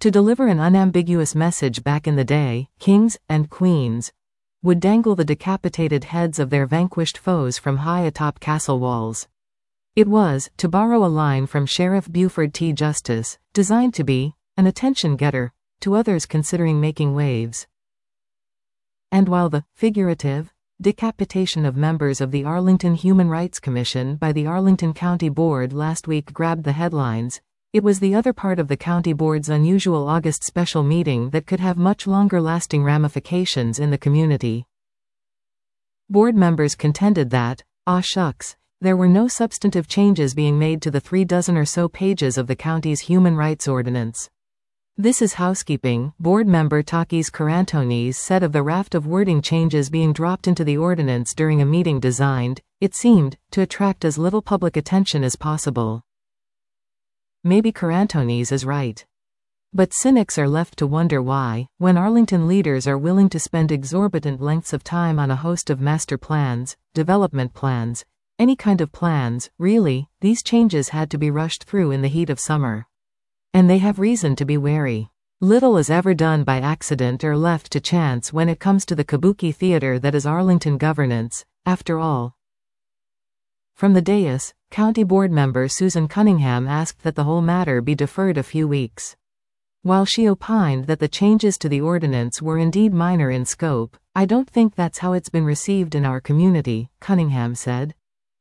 To deliver an unambiguous message back in the day, kings and queens would dangle the decapitated heads of their vanquished foes from high atop castle walls. It was, to borrow a line from Sheriff Buford T. Justice, designed to be an attention-getter to others considering making waves. And while the figurative decapitation of members of the Arlington Human Rights Commission by the Arlington County Board last week grabbed the headlines, it was the other part of the county board's unusual August special meeting that could have much longer-lasting ramifications in the community. Board members contended that, shucks, there were no substantive changes being made to the 36 or so pages of the county's human rights ordinance. This is housekeeping, board member Takis Karantonis said of the raft of wording changes being dropped into the ordinance during a meeting designed, it seemed, to attract as little public attention as possible. Maybe Karantonis is right. But cynics are left to wonder why, when Arlington leaders are willing to spend exorbitant lengths of time on a host of master plans, development plans, any kind of plans, really, these changes had to be rushed through in the heat of summer. And they have reason to be wary. Little is ever done by accident or left to chance when it comes to the kabuki theater that is Arlington governance, after all. From the dais, County Board member Susan Cunningham asked that the whole matter be deferred a few weeks. While she opined that the changes to the ordinance were indeed minor in scope, I don't think that's how it's been received in our community, Cunningham said.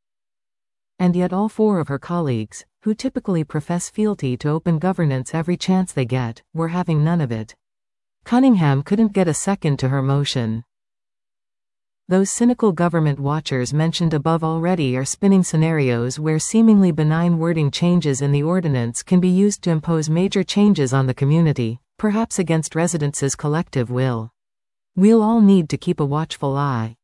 And yet all four of her colleagues, who typically profess fealty to open governance every chance they get, were having none of it. Cunningham couldn't get a second to her motion. Those cynical government watchers mentioned above already are spinning scenarios where seemingly benign wording changes in the ordinance can be used to impose major changes on the community, perhaps against residents' collective will. We'll all need to keep a watchful eye